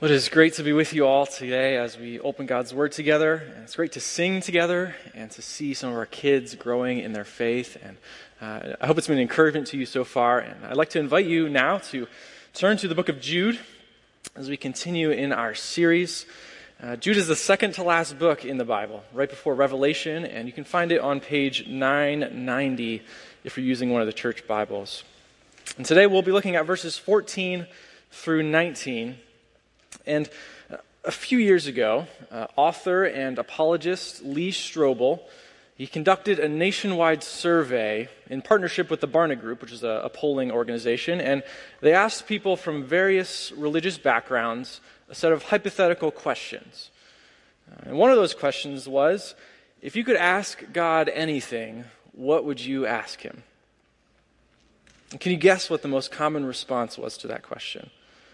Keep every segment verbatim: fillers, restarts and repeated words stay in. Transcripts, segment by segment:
Well, it is great to be with you all today as we open God's Word together. And it's great to sing together and to see some of our kids growing in their faith. And uh, I hope it's been an encouragement to you so far. And I'd like to invite you now to turn to the book of Jude as we continue in our series. Uh, Jude is the second to last book in the Bible, right before Revelation. And you can find it on page nine ninety if you're using one of the church Bibles. And today we'll be looking at verses fourteen through nineteen. And a few years ago, uh, author and apologist Lee Strobel, he conducted a nationwide survey in partnership with the Barna Group, which is a, a polling organization, and they asked people from various religious backgrounds a set of hypothetical questions. Uh, and one of those questions was, if you could ask God anything, what would you ask him? And can you guess what the most common response was to that question?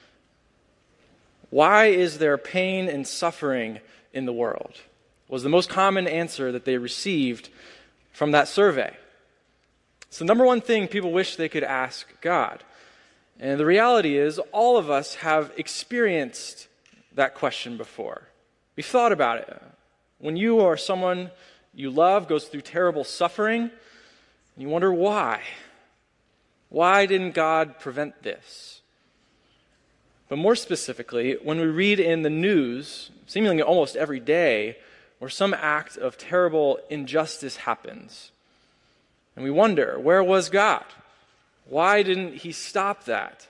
Why is there pain and suffering in the world? Was the most common answer that they received from that survey. It's the number one thing people wish they could ask God. And the reality is, all of us have experienced that question before. We've thought about it. When you or someone you love goes through terrible suffering, you wonder why. Why didn't God prevent this? But more specifically, when we read in the news, seemingly almost every day, where some act of terrible injustice happens, and we wonder, where was God? Why didn't he stop that?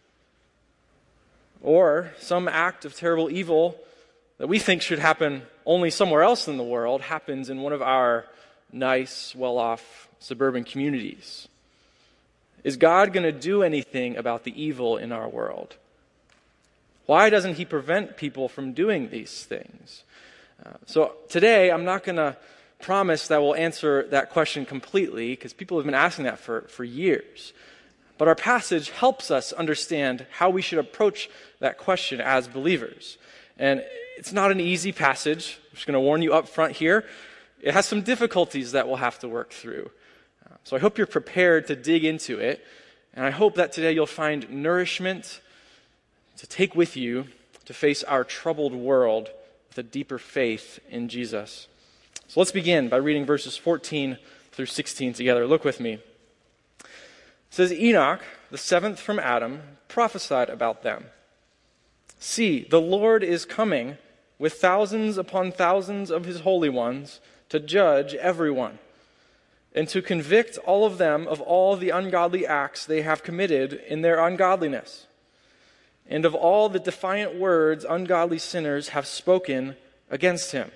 Or some act of terrible evil that we think should happen only somewhere else in the world happens in one of our nice, well-off suburban communities. Is God going to do anything about the evil in our world? Why doesn't he prevent people from doing these things? Uh, so today, I'm not going to promise that we'll answer that question completely, because people have been asking that for, for years. But our passage helps us understand how we should approach that question as believers. And it's not an easy passage. I'm just going to warn you up front here. It has some difficulties that we'll have to work through. Uh, so I hope you're prepared to dig into it. And I hope that today you'll find nourishment to take with you to face our troubled world with a deeper faith in Jesus. So let's begin by reading verses fourteen through sixteen together. Look with me. It says, Enoch, the seventh from Adam, prophesied about them. See, the Lord is coming with thousands upon thousands of his holy ones to judge everyone, and to convict all of them of all the ungodly acts they have committed in their ungodliness, and of all the defiant words ungodly sinners have spoken against him.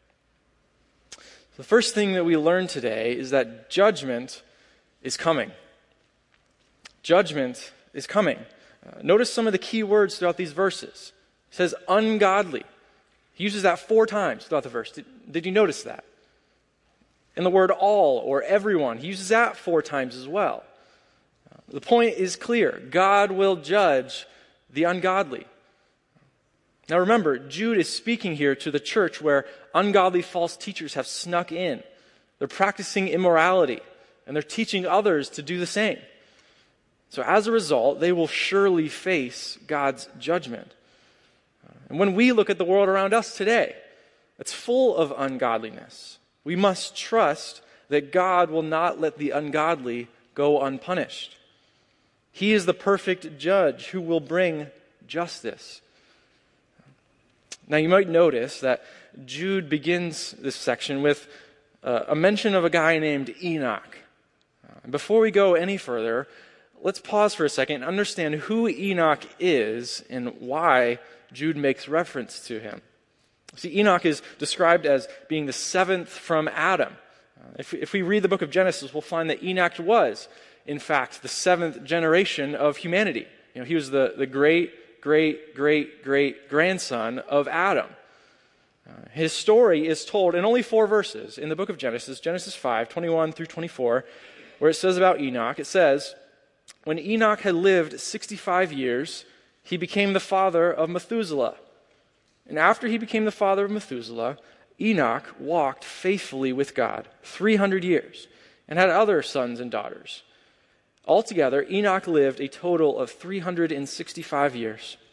The first thing that we learn today is that judgment is coming. Judgment is coming. Uh, notice some of the key words throughout these verses. It says ungodly. He uses that four times throughout the verse. Did, did you notice that? And the word all or everyone, he uses that four times as well. Uh, the point is clear. God will judge the ungodly. Now remember, Jude is speaking here to the church where ungodly false teachers have snuck in. They're practicing immorality, and they're teaching others to do the same. So as a result, they will surely face God's judgment. And when we look at the world around us today, it's full of ungodliness. We must trust that God will not let the ungodly go unpunished. He is the perfect judge who will bring justice. Now you might notice that Jude begins this section with uh, a mention of a guy named Enoch. Uh, before we go any further, let's pause for a second and understand who Enoch is and why Jude makes reference to him. See, Enoch is described as being the seventh from Adam. Uh, if, if we read the book of Genesis, we'll find that Enoch was, in fact, the seventh generation of humanity. You know, he was the, the great, great, great, great grandson of Adam. Uh, his story is told in only four verses in the book of Genesis, Genesis five, twenty-one through twenty-four, where it says about Enoch, it says, when Enoch had lived sixty-five years, he became the father of Methuselah. And after he became the father of Methuselah, Enoch walked faithfully with God three hundred years and had other sons and daughters. Altogether, Enoch lived a total of three hundred sixty-five years.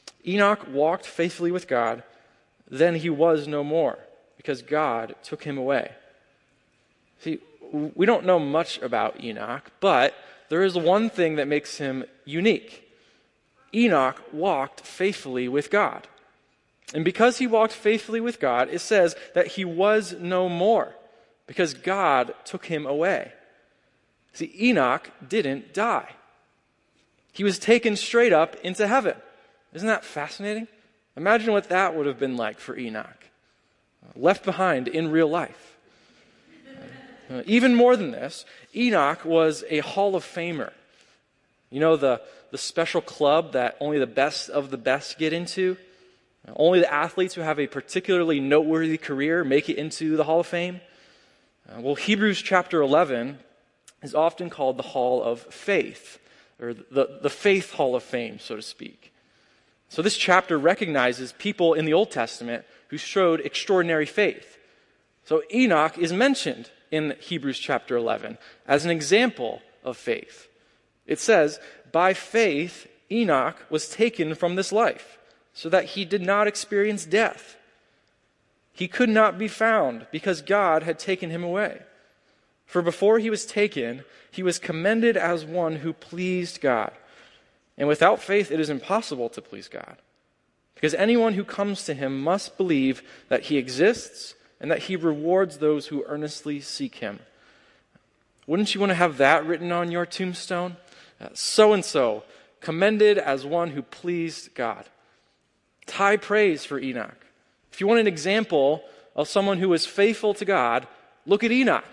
Enoch walked faithfully with God, then he was no more, because God took him away. See, we don't know much about Enoch, but there is one thing that makes him unique. Enoch walked faithfully with God. And because he walked faithfully with God, it says that he was no more, because God took him away. See, Enoch didn't die. He was taken straight up into heaven. Isn't that fascinating? Imagine what that would have been like for Enoch, left behind in real life. Uh, even more than this, Enoch was a Hall of Famer. You know, the, the special club that only the best of the best get into? Only the athletes who have a particularly noteworthy career make it into the Hall of Fame? Uh, well, Hebrews chapter eleven is often called the Hall of Faith, or the, the Faith Hall of Fame, so to speak. So this chapter recognizes people in the Old Testament who showed extraordinary faith. So Enoch is mentioned in Hebrews chapter eleven as an example of faith. It says, "By faith Enoch was taken from this life, so that he did not experience death. He could not be found because God had taken him away. For before he was taken, he was commended as one who pleased God. And without faith it is impossible to please God, because anyone who comes to him must believe that he exists and that he rewards those who earnestly seek him." Wouldn't you want to have that written on your tombstone? Uh, so-and-so, commended as one who pleased God. High praise for Enoch. If you want an example of someone who was faithful to God, look at Enoch.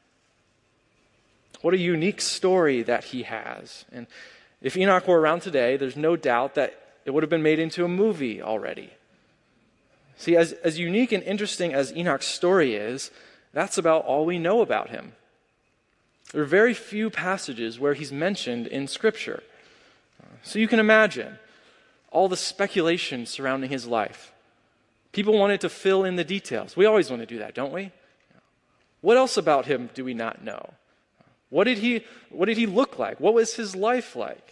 What a unique story that he has. And if Enoch were around today, there's no doubt that it would have been made into a movie already. See, as, as unique and interesting as Enoch's story is, that's about all we know about him. There are very few passages where he's mentioned in Scripture. So you can imagine all the speculation surrounding his life. People wanted to fill in the details. We always want to do that, don't we? What else about him do we not know? What did he, what did he look like? What was his life like?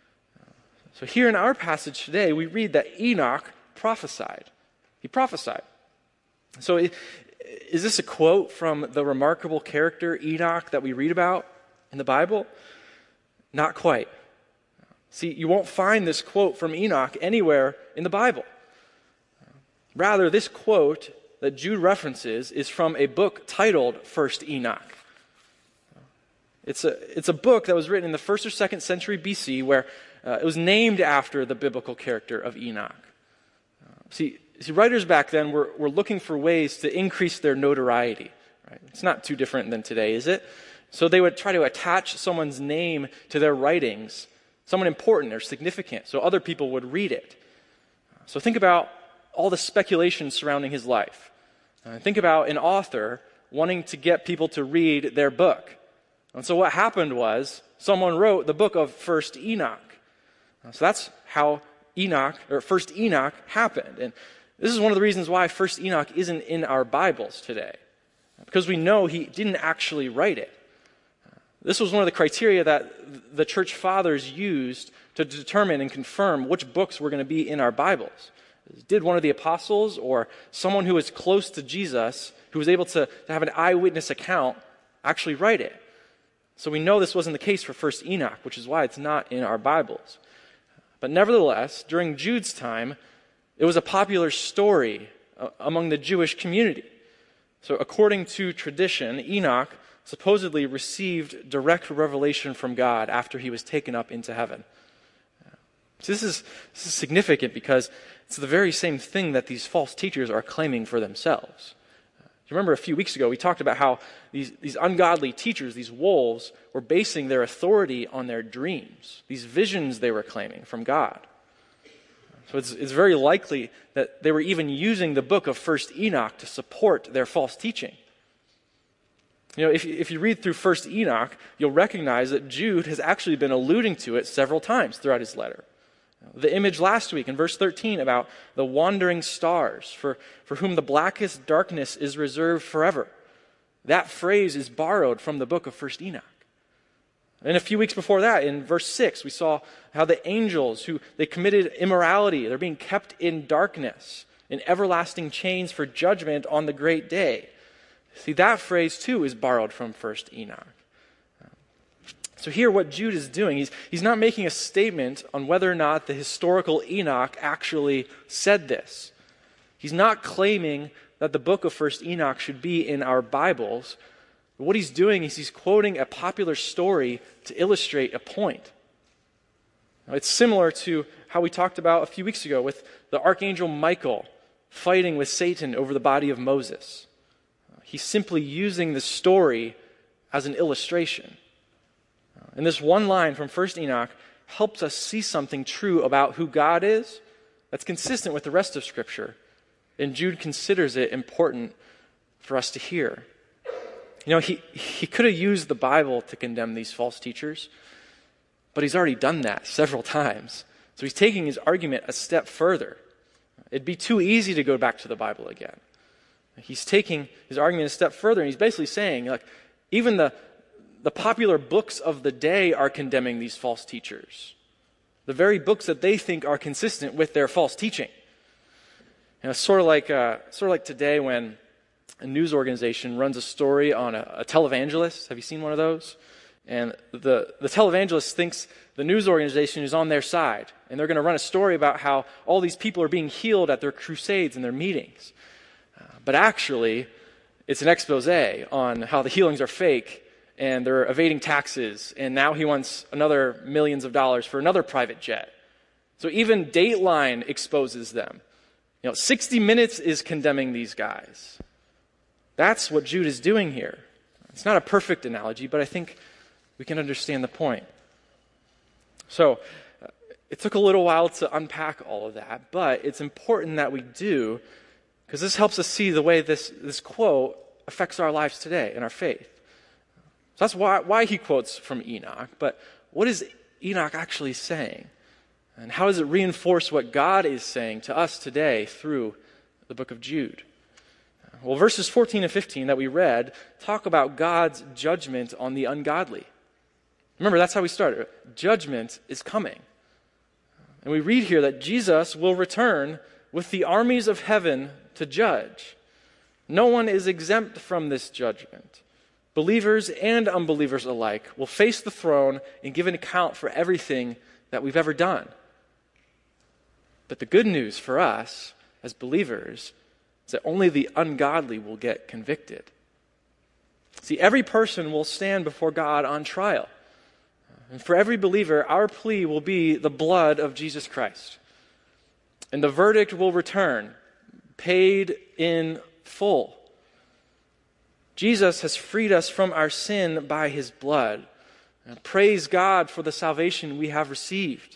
So here in our passage today, we read that Enoch prophesied. He prophesied. So is this a quote from the remarkable character Enoch that we read about in the Bible? Not quite. See, you won't find this quote from Enoch anywhere in the Bible. Rather, this quote that Jude references is from a book titled First Enoch. It's a, it's a book that was written in the first or second century B C, where uh, it was named after the biblical character of Enoch. Uh, see, see, writers back then were, were looking for ways to increase their notoriety. Right? It's not too different than today, is it? So they would try to attach someone's name to their writings, someone important or significant, so other people would read it. So think about all the speculation surrounding his life. Uh, think about an author wanting to get people to read their book. And so what happened was someone wrote the book of First Enoch. Uh, so that's how Enoch, or First Enoch happened. And this is one of the reasons why First Enoch isn't in our Bibles today, because we know he didn't actually write it. This was one of the criteria that the church fathers used to determine and confirm which books were going to be in our Bibles. Did one of the apostles or someone who was close to Jesus, who was able to, to have an eyewitness account, actually write it? So we know this wasn't the case for First Enoch, which is why it's not in our Bibles. But nevertheless, during Jude's time, it was a popular story uh, among the Jewish community. So according to tradition, Enoch supposedly received direct revelation from God after he was taken up into heaven. So this is, this is significant because it's the very same thing that these false teachers are claiming for themselves. You remember a few weeks ago we talked about how these, these ungodly teachers, these wolves, were basing their authority on their dreams, these visions they were claiming from God. So it's, it's very likely that they were even using the book of First Enoch to support their false teaching. You know, if, if you read through First Enoch, you'll recognize that Jude has actually been alluding to it several times throughout his letter. The image last week in verse thirteen about the wandering stars, for, for whom the blackest darkness is reserved forever. That phrase is borrowed from the book of First Enoch. And a few weeks before that, in verse six, we saw how the angels who they committed immorality, they're being kept in darkness, in everlasting chains for judgment on the great day. See, that phrase too is borrowed from First Enoch. So here what Jude is doing, he's, he's not making a statement on whether or not the historical Enoch actually said this. He's not claiming that the book of First Enoch should be in our Bibles. What he's doing is he's quoting a popular story to illustrate a point. Now, it's similar to how we talked about a few weeks ago with the archangel Michael fighting with Satan over the body of Moses. He's simply using the story as an illustration. And this one line from First Enoch helps us see something true about who God is that's consistent with the rest of Scripture. And Jude considers it important for us to hear. You know, he, he could have used the Bible to condemn these false teachers, but he's already done that several times. So he's taking his argument a step further. It'd be too easy to go back to the Bible again. He's taking his argument a step further, and he's basically saying, like, even the, the popular books of the day are condemning these false teachers. The very books that they think are consistent with their false teaching. And it's sort of like, uh, sort of like today when a news organization runs a story on a, a televangelist. Have you seen one of those? And the, the televangelist thinks the news organization is on their side. And they're going to run a story about how all these people are being healed at their crusades and their meetings. Uh, but actually, it's an expose on how the healings are fake and they're evading taxes. And now he wants another millions of dollars for another private jet. So even Dateline exposes them. You know, sixty minutes is condemning these guys. That's what Jude is doing here. It's not a perfect analogy, but I think we can understand the point. So, uh, it took a little while to unpack all of that, but it's important that we do, because this helps us see the way this, this quote affects our lives today and our faith. So that's why, why he quotes from Enoch, but what is Enoch actually saying? And how does it reinforce what God is saying to us today through the book of Jude? Well, verses fourteen and fifteen that we read talk about God's judgment on the ungodly. Remember, that's how we started. Judgment is coming. And we read here that Jesus will return with the armies of heaven to judge. No one is exempt from this judgment. Believers and unbelievers alike will face the throne and give an account for everything that we've ever done. But the good news for us as believers is that only the ungodly will get convicted. See, every person will stand before God on trial. And for every believer, our plea will be the blood of Jesus Christ. And the verdict will return, paid in full. Jesus has freed us from our sin by his blood. And praise God for the salvation we have received.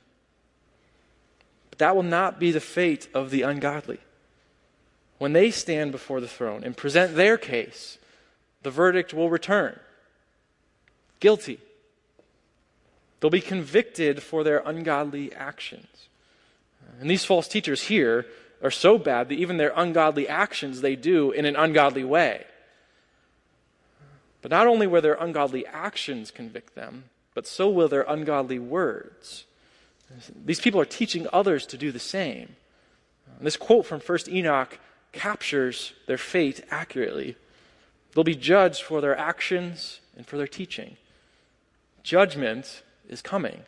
But that will not be the fate of the ungodly. When they stand before the throne and present their case, the verdict will return. Guilty. They'll be convicted for their ungodly actions. And these false teachers here are so bad that even their ungodly actions they do in an ungodly way. But not only will their ungodly actions convict them, but so will their ungodly words. These people are teaching others to do the same. And this quote from First Enoch captures their fate accurately. They'll be judged for their actions and for their teaching. Judgment is coming.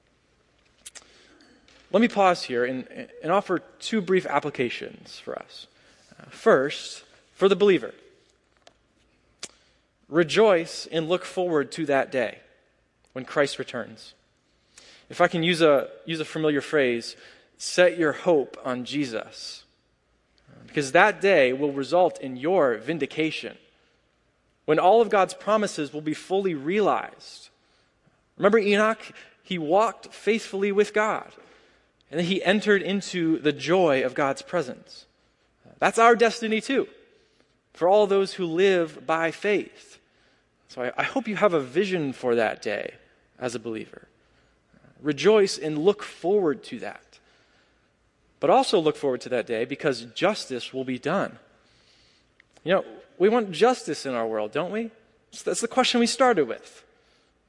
Let me pause here and, and offer two brief applications for us. Uh, first, for the believer, rejoice and look forward to that day when Christ returns. If I can use a use a familiar phrase, set your hope on Jesus. Because that day will result in your vindication. When all of God's promises will be fully realized. Remember Enoch? He walked faithfully with God. And then he entered into the joy of God's presence. That's our destiny too. For all those who live by faith. So I, I hope you have a vision for that day as a believer. Rejoice and look forward to that. But also look forward to that day because justice will be done. You know, we want justice in our world, don't we? So that's the question we started with.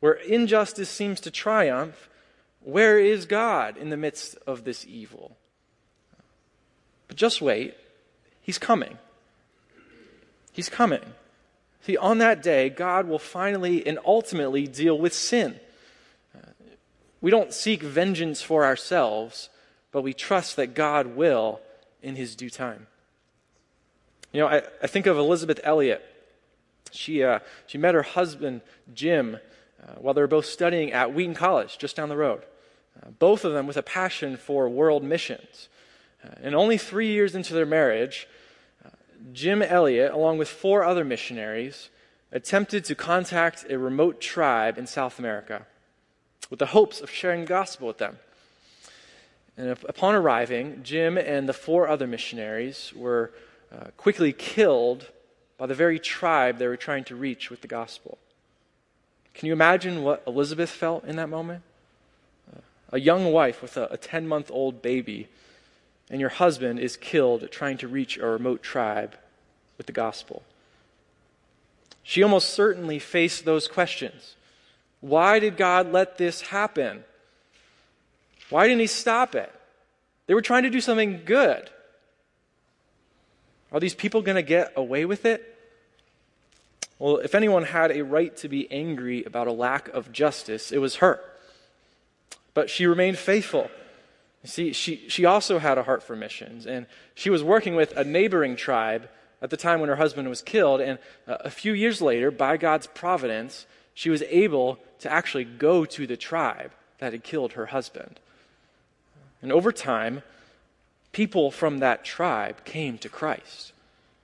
where injustice seems to triumph, where is God in the midst of this evil? But just wait. He's coming. He's coming. See, on that day, God will finally and ultimately deal with sin. We don't seek vengeance for ourselves, but we trust that God will in his due time. You know, I, I think of Elisabeth Elliot. She, uh, she met her husband, Jim, uh, while they were both studying at Wheaton College, just down the road. Uh, both of them with a passion for world missions. Uh, and only three years into their marriage, uh, Jim Elliot, along with four other missionaries, attempted to contact a remote tribe in South America with the hopes of sharing the gospel with them. And upon arriving, Jim and the four other missionaries were uh, quickly killed by the very tribe they were trying to reach with the gospel. Can you imagine what Elizabeth felt in that moment? Uh, a young wife with a, a ten-month-old baby, and your husband is killed trying to reach a remote tribe with the gospel. She almost certainly faced those questions. Why did God let this happen? Why didn't he stop it? They were trying to do something good. Are these people going to get away with it? Well, if anyone had a right to be angry about a lack of justice, it was her. But she remained faithful. You see, she, she also had a heart for missions, and she was working with a neighboring tribe at the time when her husband was killed, and a few years later, by God's providence, she was able to actually go to the tribe that had killed her husband. And over time, people from that tribe came to Christ.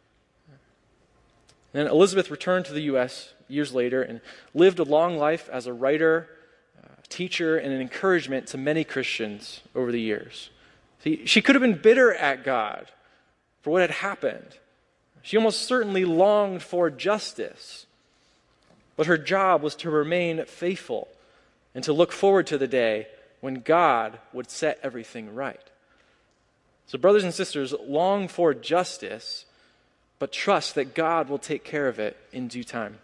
And then Elizabeth returned to the U S years later and lived a long life as a writer, a teacher, and an encouragement to many Christians over the years. See, she could have been bitter at God for what had happened. She almost certainly longed for justice. But her job was to remain faithful and to look forward to the day when God would set everything right. So brothers and sisters, long for justice, but trust that God will take care of it in due time.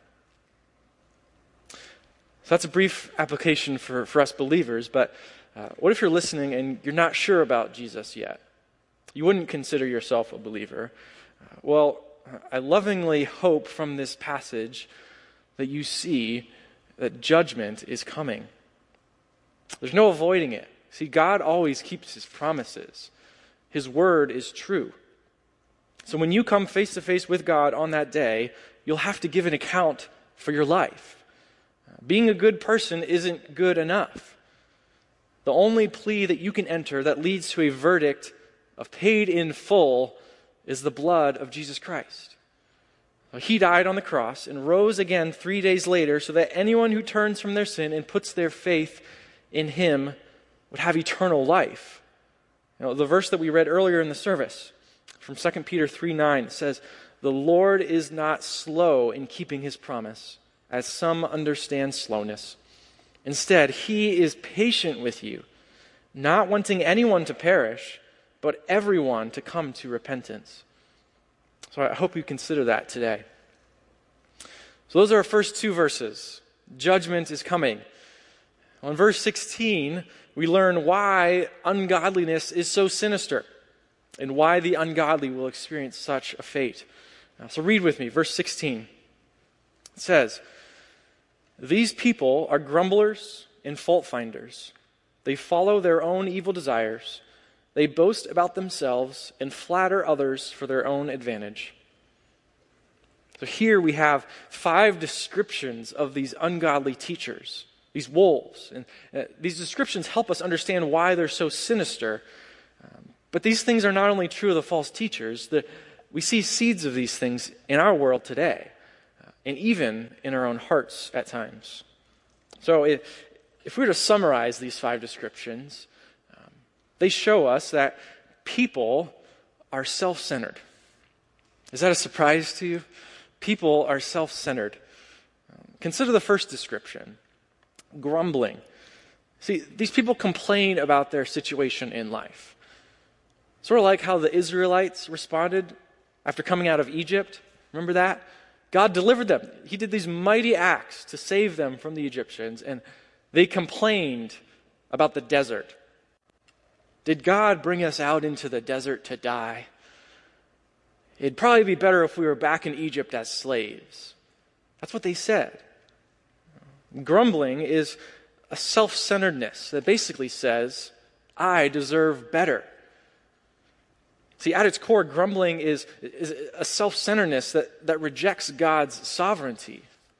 So that's a brief application for, for us believers, but uh, what if you're listening and you're not sure about Jesus yet? You wouldn't consider yourself a believer. Uh, well, I lovingly hope from this passage that you see that judgment is coming. There's no avoiding it. See, God always keeps his promises. His word is true. So when you come face to face with God on that day, you'll have to give an account for your life. Being a good person isn't good enough. The only plea that you can enter that leads to a verdict of paid in full is the blood of Jesus Christ. He died on the cross and rose again three days later so that anyone who turns from their sin and puts their faith in him would have eternal life. You know, the verse that we read earlier in the service from Second Peter three nine says, "The Lord is not slow in keeping his promise, as some understand slowness. Instead, he is patient with you, not wanting anyone to perish, but everyone to come to repentance." So I hope you consider that today. So those are our first two verses. Judgment is coming. In verse sixteen, we learn why ungodliness is so sinister and why the ungodly will experience such a fate. Uh, so read with me, verse sixteen. It says, "These people are grumblers and fault finders. They follow their own evil desires. They boast about themselves and flatter others for their own advantage." So here we have five descriptions of these ungodly teachers, these wolves. And uh, these descriptions help us understand why they're so sinister. Um, but these things are not only true of the false teachers, the, we see seeds of these things in our world today, uh, and even in our own hearts at times. So if, if we were to summarize these five descriptions, um, they show us that people are self-centered. Is that a surprise to you? People are self-centered. Um, consider the first description, grumbling. See, these people complain about their situation in life. Sort of like how the Israelites responded after coming out of Egypt. Remember that? God delivered them. He did these mighty acts to save them from the Egyptians, and they complained about the desert. Did God bring us out into the desert to die? It'd probably be better if we were back in Egypt as slaves. That's what they said. Grumbling is a self-centeredness that basically says, I deserve better. See, at its core, grumbling is, is a self-centeredness that, that rejects God's sovereignty.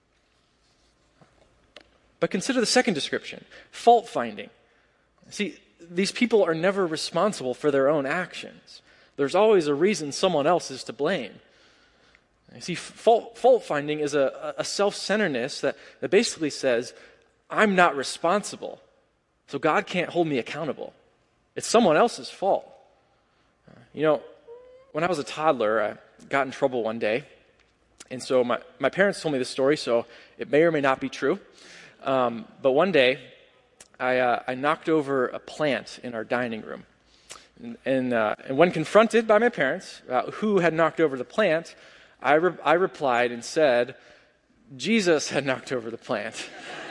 But consider the second description, fault-finding. See, these people are never responsible for their own actions. There's always a reason someone else is to blame. You see, fault, fault-finding is a, a self-centeredness that, that basically says, I'm not responsible, so God can't hold me accountable. It's someone else's fault. You know, when I was a toddler, I got in trouble one day. And so my, my parents told me this story, so it may or may not be true. Um, but one day, I, uh, I knocked over a plant in our dining room. And, and, uh, and when confronted by my parents about who had knocked over the plant, I, re- I replied and said, Jesus had knocked over the plant.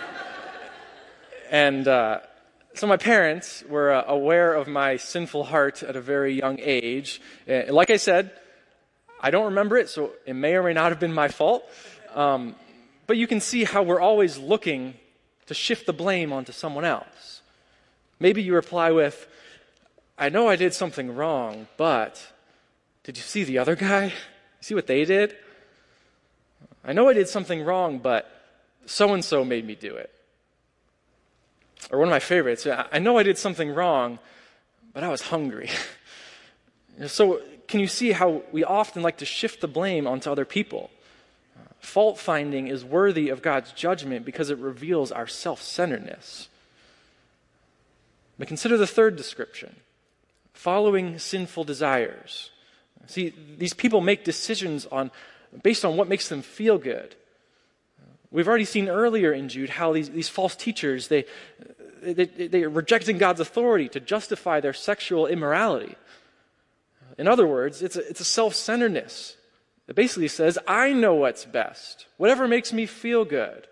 and... Uh, So my parents were uh, aware of my sinful heart at a very young age. And like I said, I don't remember it, so it may or may not have been my fault. Um, but you can see how we're always looking to shift the blame onto someone else. Maybe you reply with, I know I did something wrong, but did you see the other guy? See what they did? I know I did something wrong, but so-and-so made me do it. Or one of my favorites, I know I did something wrong, but I was hungry. So can you see how we often like to shift the blame onto other people? Fault-finding is worthy of God's judgment because it reveals our self-centeredness. But consider the third description, following sinful desires. See, these people make decisions on based on what makes them feel good. We've already seen earlier in Jude how these, these false teachers, they, they, they are rejecting God's authority to justify their sexual immorality. In other words, it's a, it's a self-centeredness that basically says, I know what's best, whatever makes me feel good.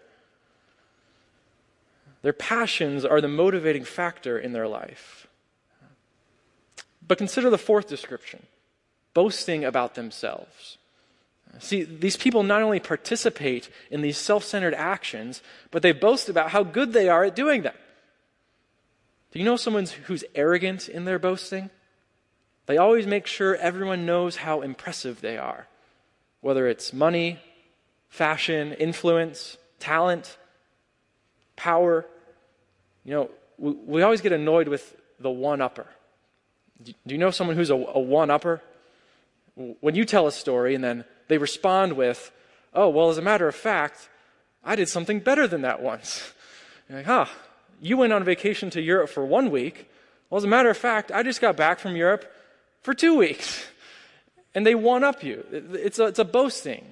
Their passions are the motivating factor in their life. But consider the fourth description, boasting about themselves. See, these people not only participate in these self-centered actions, but they boast about how good they are at doing them. Do you know someone who's arrogant in their boasting? They always make sure everyone knows how impressive they are, whether it's money, fashion, influence, talent, power. You know, we, we always get annoyed with the one-upper. Do, do you know someone who's a, a one-upper? When you tell a story and then they respond with, oh, well, as a matter of fact, I did something better than that once. You're like, huh, you went on vacation to Europe for one week. Well, as a matter of fact, I just got back from Europe for two weeks. And they one-up you. It's a, it's a boasting.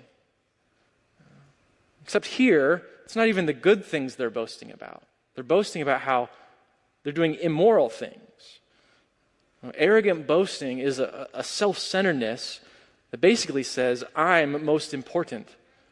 Except here, it's not even the good things they're boasting about. They're boasting about how they're doing immoral things. Arrogant boasting is a, a self-centeredness that basically says, I'm most important.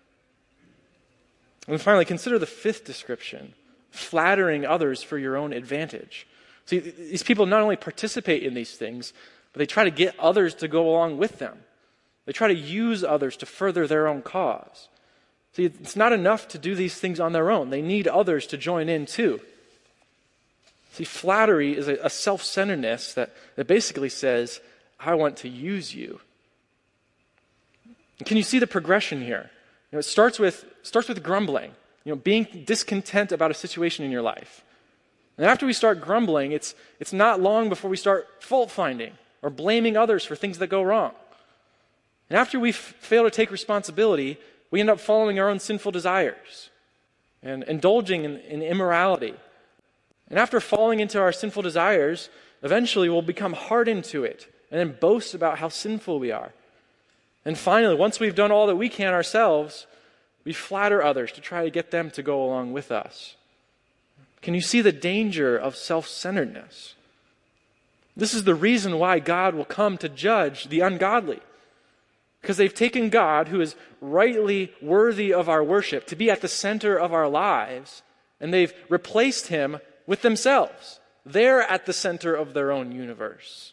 And finally, consider the fifth description, flattering others for your own advantage. See, these people not only participate in these things, but they try to get others to go along with them. They try to use others to further their own cause. See, it's not enough to do these things on their own. They need others to join in too. See, flattery is a, a self-centeredness that, that basically says, I want to use you. Can you see the progression here? You know, it starts with starts with grumbling, you know, being discontent about a situation in your life. And after we start grumbling, it's it's not long before we start fault-finding or blaming others for things that go wrong. And after we f- fail to take responsibility, we end up following our own sinful desires and indulging in, in immorality. And after falling into our sinful desires, eventually we'll become hardened to it and then boast about how sinful we are. And finally, once we've done all that we can ourselves, we flatter others to try to get them to go along with us. Can you see the danger of self-centeredness? This is the reason why God will come to judge the ungodly. because they've taken God, who is rightly worthy of our worship, to be at the center of our lives, and they've replaced him with themselves. They're at the center of their own universe.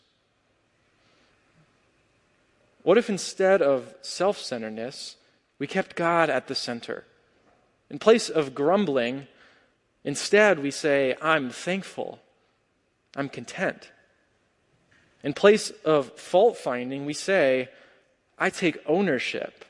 What if instead of self-centeredness, we kept God at the center? In place of grumbling, instead we say, I'm thankful, I'm content. In place of fault-finding, we say, I take ownership.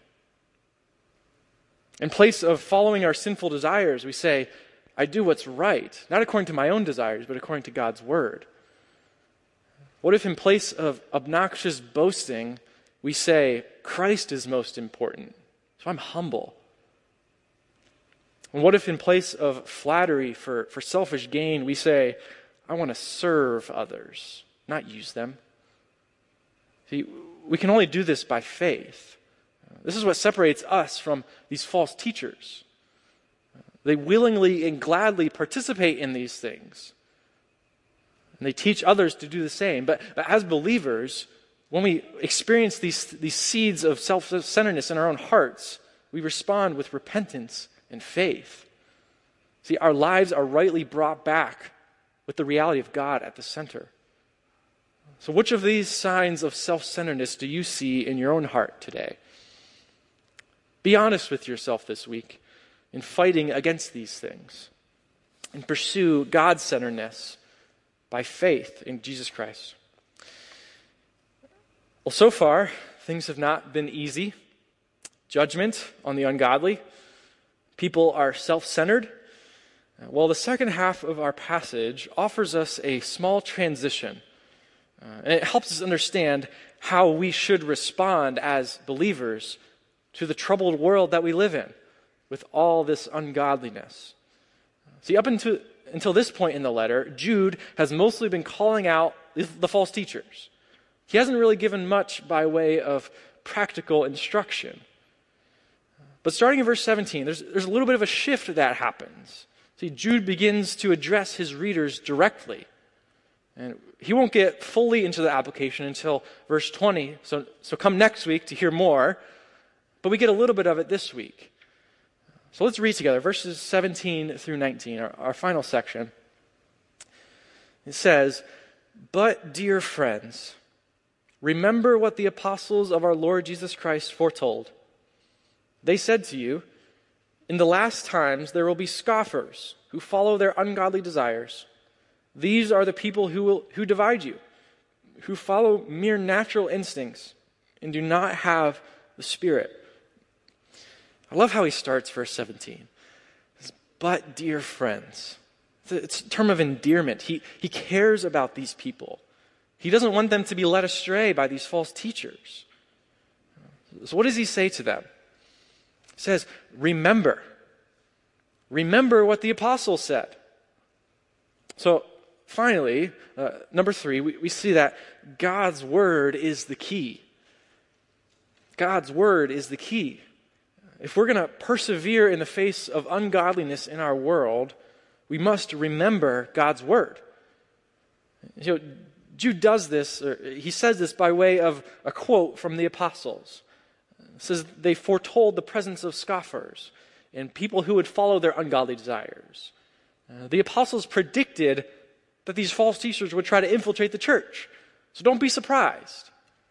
In place of following our sinful desires, we say, I do what's right, not according to my own desires, but according to God's word. What if in place of obnoxious boasting, we say, Christ is most important, so I'm humble? And what if in place of flattery for, for selfish gain, we say, I want to serve others, not use them? See, we can only do this by faith. This is what separates us from these false teachers. They willingly and gladly participate in these things. And they teach others to do the same. But, but as believers, when we experience these, these seeds of self-centeredness in our own hearts, we respond with repentance and faith. See, our lives are rightly brought back with the reality of God at the center. So which of these signs of self-centeredness do you see in your own heart today? Be honest with yourself this week in fighting against these things, and pursue God-centeredness by faith in Jesus Christ. Well, so far, things have not been easy. Judgment on the ungodly. People are self-centered. Well, the second half of our passage offers us a small transition. Uh, and it helps us understand how we should respond as believers to the troubled world that we live in with all this ungodliness. See, up until, until this point in the letter, Jude has mostly been calling out the false teachers. He hasn't really given much by way of practical instruction. But starting in verse seventeen, there's, there's a little bit of a shift that happens. See, Jude begins to address his readers directly. And he won't get fully into the application until verse twenty. So, so come next week to hear more. But we get a little bit of it this week. So let's read together verses seventeen through nineteen, our, our final section. It says, But dear friends, remember what the apostles of our Lord Jesus Christ foretold. They said to you, in the last times there will be scoffers who follow their ungodly desires. These are the people who will, who divide you, who follow mere natural instincts and do not have the Spirit. I love how he starts verse seventeen. But dear friends. It's a term of endearment. He, he cares about these people. He doesn't want them to be led astray by these false teachers. So what does he say to them? He says, remember. Remember what the apostles said. So finally, uh, number three, we, we see that God's word is the key. God's word is the key. If we're going to persevere in the face of ungodliness in our world, we must remember God's word. You know, Jude does this, or he says this by way of a quote from the apostles. It says they foretold the presence of scoffers and people who would follow their ungodly desires. Uh, the apostles predicted that these false teachers would try to infiltrate the church. So don't be surprised.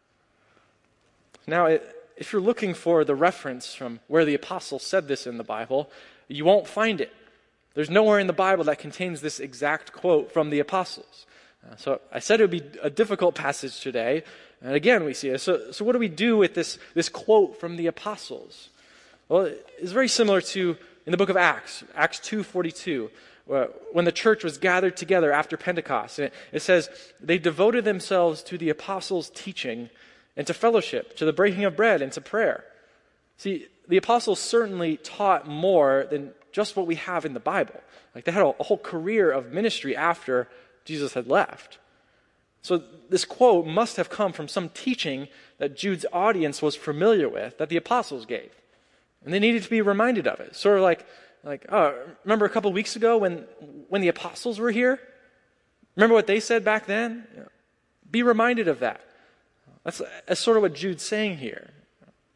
Now, it, if you're looking for the reference from where the apostles said this in the Bible, you won't find it. There's nowhere in the Bible that contains this exact quote from the apostles. Uh, so I said it would be a difficult passage today. And again, we see it. So, so what do we do with this, this quote from the apostles? Well, it's very similar to in the book of Acts, Acts two forty-two, when the church was gathered together after Pentecost. And it, it says, they devoted themselves to the apostles' teaching and to fellowship, to the breaking of bread and to prayer. See, the apostles certainly taught more than just what we have in the Bible. Like they had a, a whole career of ministry after Jesus had left. So this quote must have come from some teaching that Jude's audience was familiar with, that the apostles gave. And they needed to be reminded of it. Sort of like, like oh, remember a couple weeks ago when, when the apostles were here? Remember what they said back then? Be reminded of that. That's, that's sort of what Jude's saying here.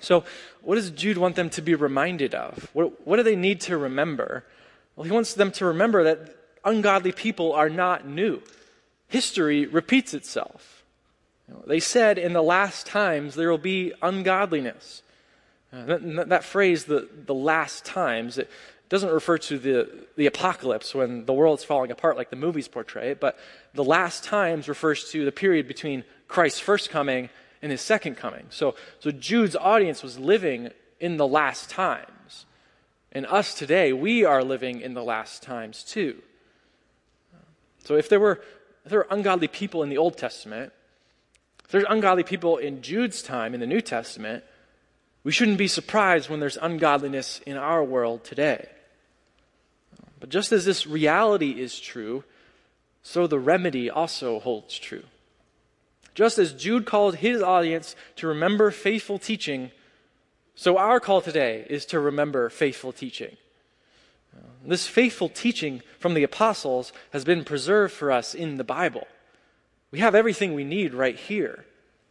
So what does Jude want them to be reminded of? What, what do they need to remember? Well, he wants them to remember that ungodly people are not new. History repeats itself. You know, they said in the last times there will be ungodliness. Uh, that, that phrase, the, the last times, it doesn't refer to the, the apocalypse when the world's falling apart like the movies portray it, but the last times refers to the period between Christ's first coming and his second coming. So, so Jude's audience was living in the last times. And us today, we are living in the last times too. So if there were, if there were ungodly people in the Old Testament, if there's ungodly people in Jude's time in the New Testament, we shouldn't be surprised when there's ungodliness in our world today. But just as this reality is true, so the remedy also holds true. Just as Jude called his audience to remember faithful teaching, so our call today is to remember faithful teaching. This faithful teaching from the apostles has been preserved for us in the Bible. We have everything we need right here.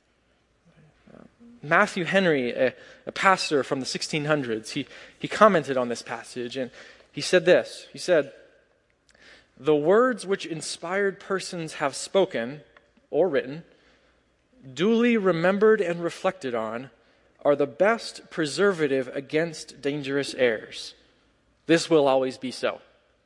Matthew Henry, a, a pastor from the sixteen hundreds, he, he commented on this passage and he said this. He said, "The words which inspired persons have spoken or written, duly remembered and reflected on, are the best preservative against dangerous errors. This will always be so."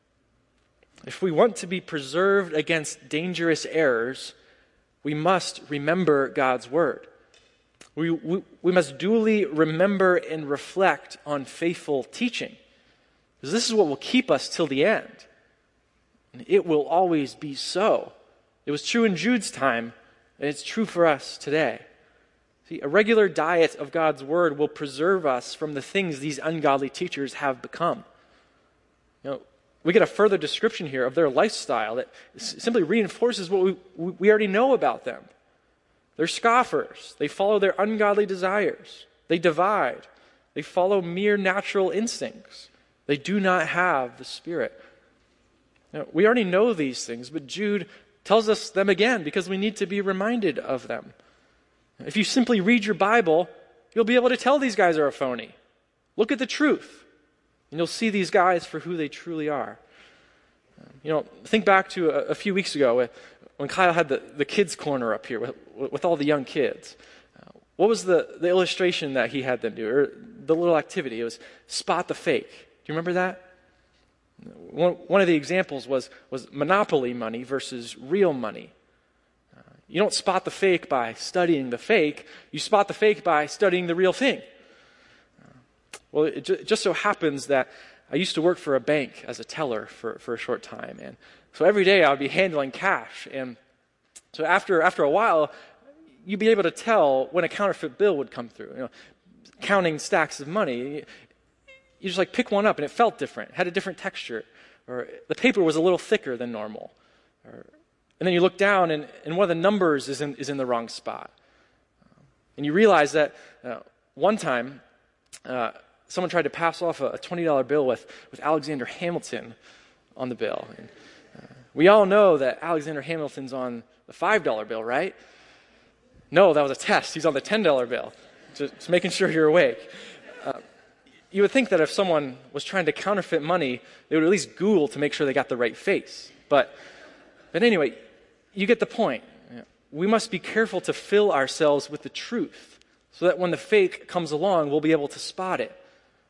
If we want to be preserved against dangerous errors, we must remember God's word. We, we, we must duly remember and reflect on faithful teaching. Because this is what will keep us till the end. And it will always be so. It was true in Jude's time, and it's true for us today. See, a regular diet of God's word will preserve us from the things these ungodly teachers have become. You know, we get a further description here of their lifestyle that simply reinforces what we, we already know about them. They're scoffers. They follow their ungodly desires. They divide. They follow mere natural instincts. They do not have the Spirit. You know, we already know these things, but Jude tells us them again because we need to be reminded of them. If you simply read your Bible, you'll be able to tell these guys are a phony. Look at the truth, and you'll see these guys for who they truly are. You know, think back to a, a few weeks ago when Kyle had the, the kids' corner up here with, with all the young kids. Uh, what was the, the illustration that he had them do, or the little activity? It was spot the fake. Do you remember that? One, one of the examples was, was Monopoly money versus real money. Uh, you don't spot the fake by studying the fake. You spot the fake by studying the real thing. Uh, well, it, ju- it just so happens that I used to work for a bank as a teller for, for a short time. And so every day I would be handling cash. And so after after a while, you'd be able to tell when a counterfeit bill would come through. You know, counting stacks of money, you just like pick one up and it felt different, had a different texture, or the paper was a little thicker than normal. Or, and then you look down and, and one of the numbers is in, is in the wrong spot. And you realize that uh, one time, uh, someone tried to pass off a twenty dollar bill with, with Alexander Hamilton on the bill. And, uh, we all know that Alexander Hamilton's on the five dollar bill, right? No, that was a test. He's on the ten dollar bill. Just, just making sure you're awake. Uh, you would think that if someone was trying to counterfeit money, they would at least Google to make sure they got the right face. But, but anyway, you get the point. We must be careful to fill ourselves with the truth so that when the fake comes along, we'll be able to spot it.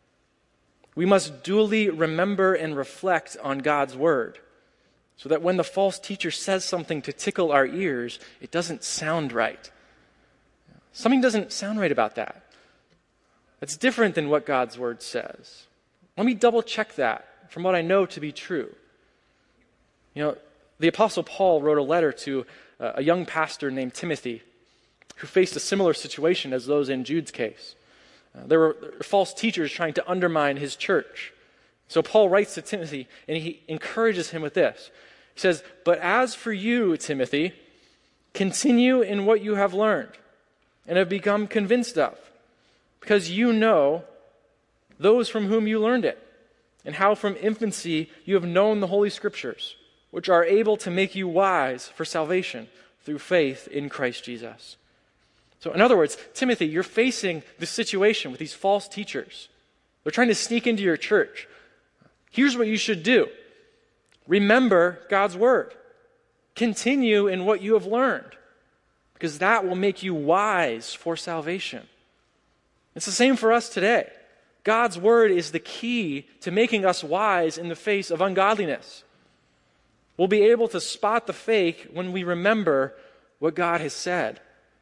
We must duly remember and reflect on God's word so that when the false teacher says something to tickle our ears, it doesn't sound right. Something doesn't sound right about that. It's different than what God's word says. Let me double check that from what I know to be true. You know, the Apostle Paul wrote a letter to a young pastor named Timothy who faced a similar situation as those in Jude's case. Uh, there, were, there were false teachers trying to undermine his church. So Paul writes to Timothy and he encourages him with this. He says, "But as for you, Timothy, continue in what you have learned and have become convinced of, because you know those from whom you learned it, and how from infancy you have known the Holy Scriptures, which are able to make you wise for salvation through faith in Christ Jesus." So in other words, Timothy, you're facing this situation with these false teachers. They're trying to sneak into your church. Here's what you should do. Remember God's word. Continue in what you have learned, because that will make you wise for salvation. It's the same for us today. God's word is the key to making us wise in the face of ungodliness. We'll be able to spot the fake when we remember what God has said.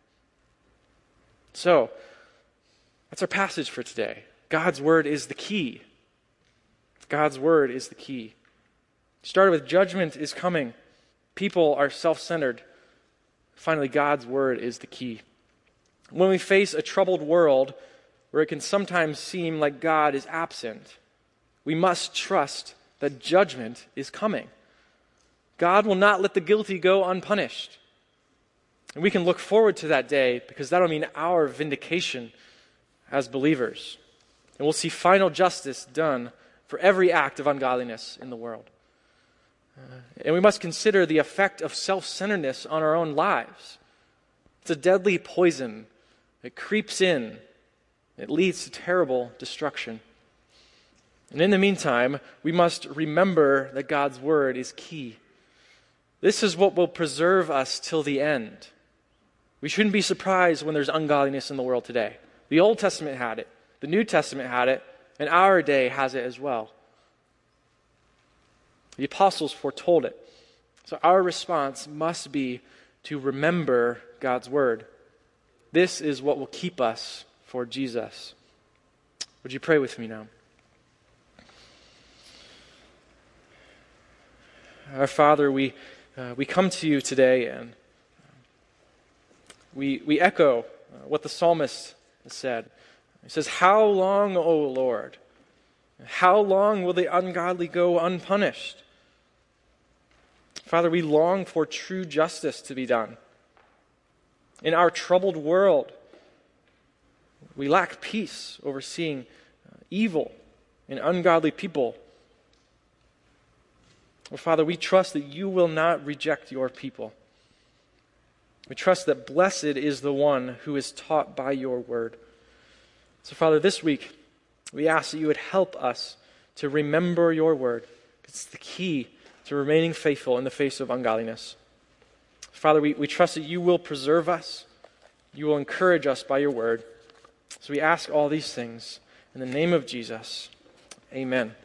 So, that's our passage for today. God's word is the key. God's word is the key. Started with judgment is coming. People are self-centered. Finally, God's word is the key. When we face a troubled world where it can sometimes seem like God is absent, we must trust that judgment is coming. God will not let the guilty go unpunished. And we can look forward to that day because that'll mean our vindication as believers. And we'll see final justice done for every act of ungodliness in the world. Uh, and we must consider the effect of self-centeredness on our own lives. It's a deadly poison. It creeps in. It leads to terrible destruction. And in the meantime, we must remember that God's word is key. This is what will preserve us till the end. We shouldn't be surprised when there's ungodliness in the world today. The Old Testament had it. The New Testament had it. And our day has it as well. The apostles foretold it. So our response must be to remember God's word. This is what will keep us for Jesus. Would you pray with me now? Our Father, we uh, we come to you today and we we echo uh, what the psalmist said. He says, "How long, O Lord? How long will the ungodly go unpunished?" Father, we long for true justice to be done. In our troubled world, we lack peace over seeing evil in ungodly people. Oh, Father, we trust that you will not reject your people. We trust that blessed is the one who is taught by your word. So, Father, this week, we ask that you would help us to remember your word. It's the key to remaining faithful in the face of ungodliness. Father, we, we trust that you will preserve us. You will encourage us by your word. So we ask all these things in the name of Jesus. Amen.